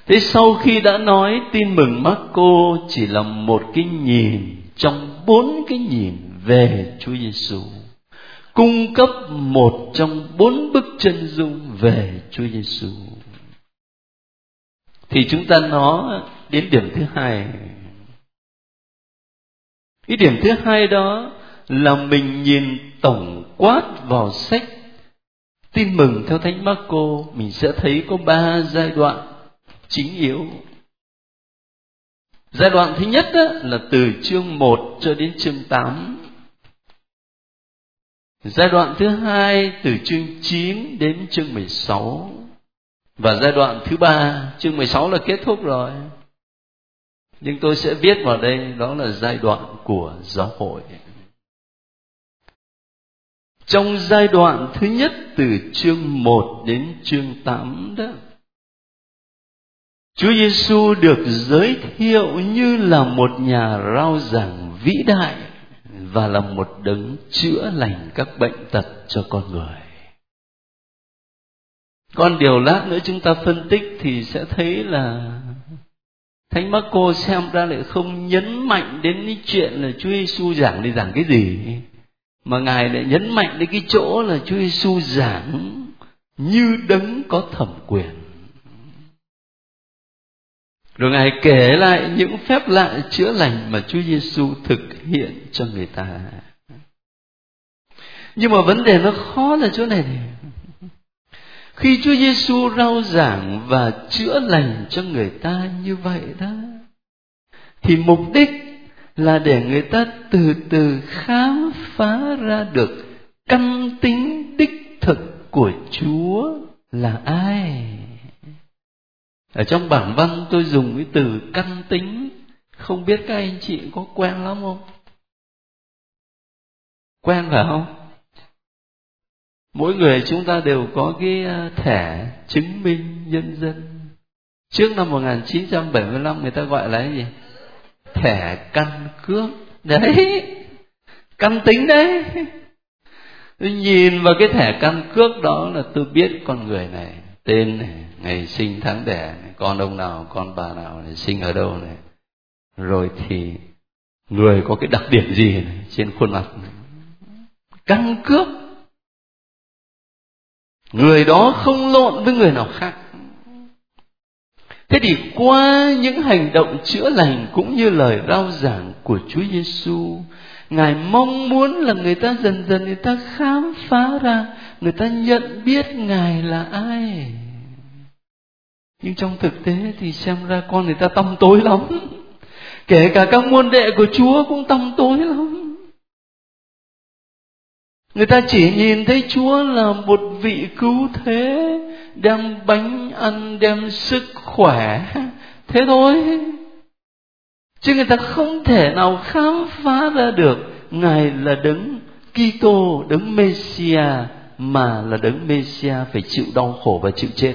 Thế sau khi đã nói tin mừng Mác-cô chỉ là một cái nhìn trong 4 cái nhìn về Chúa Giêsu, cung cấp một trong 4 bức chân dung về Chúa Giêsu, thì chúng ta nói đến điểm thứ hai. Cái điểm thứ hai đó là mình nhìn tổng quát vào sách Tin mừng theo Thánh Mác-cô, mình sẽ thấy có 3 giai đoạn chính yếu. Giai đoạn thứ nhất là từ chương 1 cho đến chương 8. Giai đoạn thứ hai từ chương 9 đến chương 16. Và giai đoạn thứ 3, chương 16 là kết thúc rồi. Nhưng tôi sẽ viết vào đây, đó là giai đoạn của giáo hội. Trong giai đoạn thứ nhất từ chương 1 đến chương 8 đó, Chúa Giêsu được giới thiệu như là một nhà rao giảng vĩ đại và là một đấng chữa lành các bệnh tật cho con người. Còn điều lát nữa chúng ta phân tích thì sẽ thấy là Thánh Mác-cô xem ra lại không nhấn mạnh đến cái chuyện là Chúa Giêsu giảng đi giảng cái gì, mà Ngài lại nhấn mạnh đến cái chỗ là Chúa Giêsu giảng như đấng có thẩm quyền. Rồi Ngài kể lại những phép lạ chữa lành mà Chúa Giêsu thực hiện cho người ta. Nhưng mà vấn đề nó khó là chỗ này này. Khi Chúa Giêsu rao giảng và chữa lành cho người ta như vậy đó, thì mục đích là để người ta từ từ khám phá ra được căn tính đích thực của Chúa là ai. Ở trong bản văn tôi dùng cái từ căn tính, không biết các anh chị có quen lắm không? Quen phải không? Mỗi người chúng ta đều có cái thẻ chứng minh nhân dân. Trước năm 1975 người ta gọi là cái gì? Thẻ căn cước. Đấy, căn tính đấy. Tôi nhìn vào cái thẻ căn cước đó là tôi biết con người này, tên này, ngày sinh tháng đẻ này, con ông nào, con bà nào này, sinh ở đâu này. Rồi thì người có cái đặc điểm gì này, trên khuôn mặt này. Căn cước. Người đó không lộn với người nào khác. Thế thì qua những hành động chữa lành cũng như lời rao giảng của Chúa Giêsu, Ngài mong muốn là người ta dần dần người ta khám phá ra, người ta nhận biết Ngài là ai. Nhưng trong thực tế thì xem ra con người ta tăm tối lắm. Kể cả các môn đệ của Chúa cũng tăm tối lắm. Người ta chỉ nhìn thấy Chúa là một vị cứu thế, đem bánh ăn, đem sức khỏe, thế thôi. Chứ người ta không thể nào khám phá ra được Ngài là đấng Kitô, đấng Mêsia, mà là đấng Mêsia phải chịu đau khổ và chịu chết.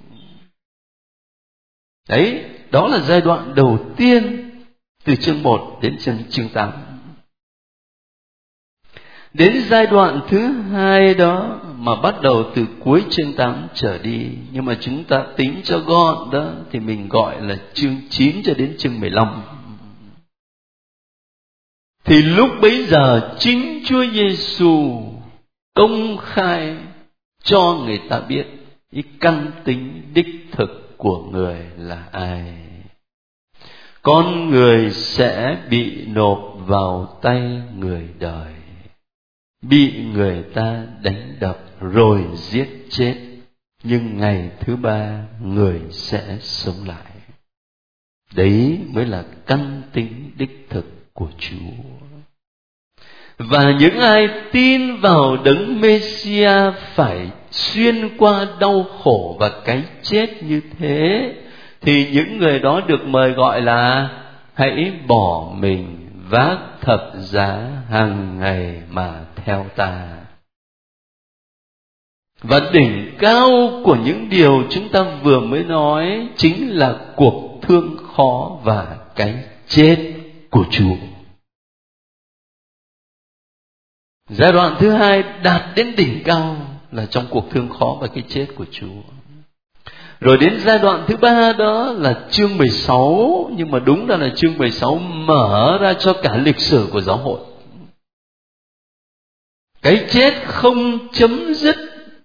Đấy, đó là giai đoạn đầu tiên từ chương 1 đến chương 8. Đến giai đoạn thứ hai đó mà bắt đầu từ cuối chương 8 trở đi, nhưng mà chúng ta tính cho gọn đó thì mình gọi là chương 9 cho đến chương 15. Thì lúc bấy giờ chính Chúa Giêsu công khai cho người ta biết cái căn tính đích thực của người là ai. Con người sẽ bị nộp vào tay người đời, bị người ta đánh đập rồi giết chết, nhưng ngày thứ 3 người sẽ sống lại. Đấy mới là căn tính đích thực của Chúa. Và những ai tin vào đấng Mêsia phải xuyên qua đau khổ và cái chết như thế, thì những người đó được mời gọi là hãy bỏ mình vác thập giá hàng ngày mà theo ta. Và đỉnh cao của những điều chúng ta vừa mới nói chính là cuộc thương khó và cái chết của Chúa. Giai đoạn thứ hai đạt đến đỉnh cao là trong cuộc thương khó và cái chết của Chúa. Rồi đến giai đoạn thứ ba đó là chương 16, nhưng mà đúng ra là chương 16 mở ra cho cả lịch sử của giáo hội. Cái chết không chấm dứt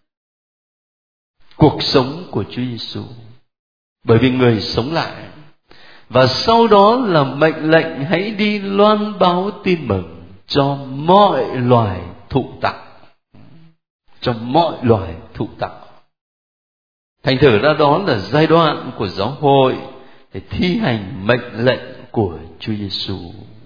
cuộc sống của Chúa Giêsu, bởi vì người sống lại. Và sau đó là mệnh lệnh hãy đi loan báo tin mừng cho mọi loài thụ tạo. Cho mọi loài thụ tạo. Thành thử ra đó là giai đoạn của giáo hội để thi hành mệnh lệnh của Chúa Giêsu.